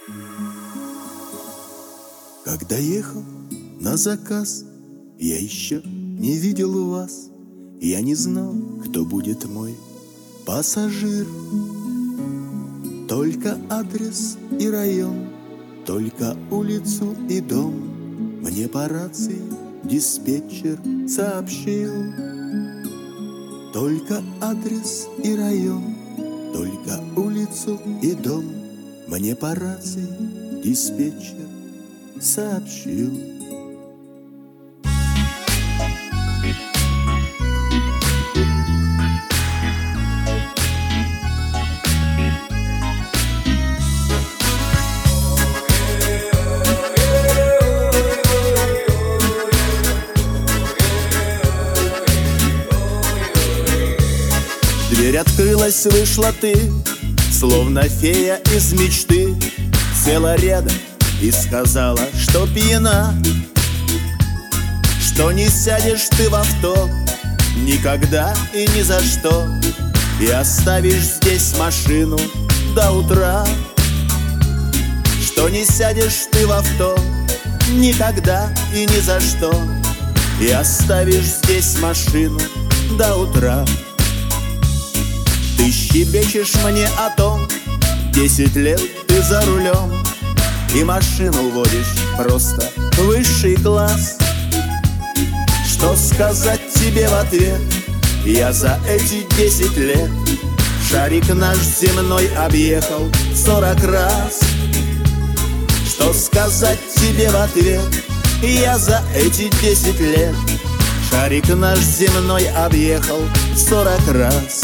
Когда ехал на заказ, я еще не видел вас. Я не знал, кто будет мой пассажир. Только адрес и район, только улицу и дом мне по рации диспетчер сообщил. Только адрес и район, только улицу и дом мне по рации диспетчер сообщил. Дверь открылась, вышла ты, словно фея из мечты. Села рядом и сказала, что пьяна, что не сядешь ты в авто никогда и ни за что, и оставишь здесь машину до утра. Что не сядешь ты в авто никогда и ни за что, и оставишь здесь машину до утра. Ты щебечешь мне о том, 10 лет ты за рулем, и машину водишь просто высший класс. Что сказать тебе в ответ? Я за эти 10 лет шарик наш земной объехал 40 раз. Что сказать тебе в ответ? Я за эти 10 лет шарик наш земной объехал 40 раз.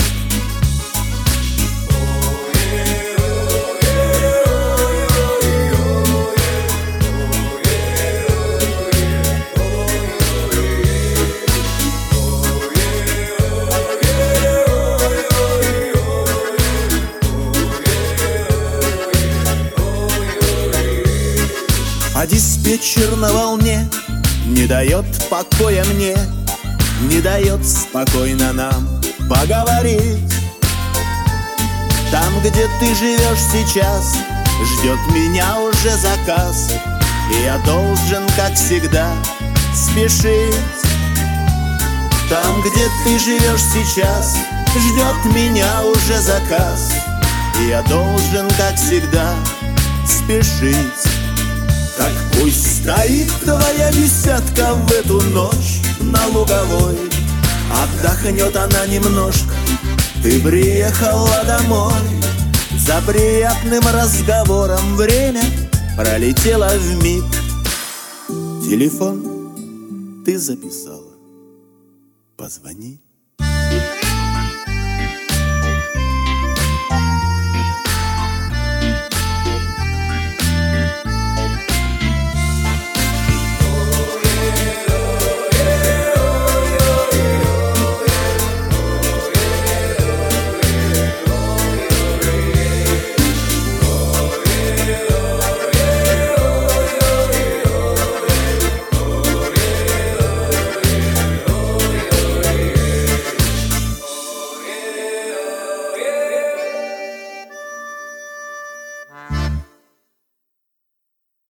А диспетчер на волне не дает покоя мне, не дает спокойно нам поговорить. Там, где ты живешь сейчас, ждет меня уже заказ, и я должен, как всегда, спешить. Там, где ты живешь сейчас, ждет меня уже заказ, и я должен, как всегда, спешить. Так пусть стоит твоя беседка в эту ночь на Луговой, отдохнет она немножко, ты приехала домой. За приятным разговором время пролетело вмиг. Телефон ты записала, позвони.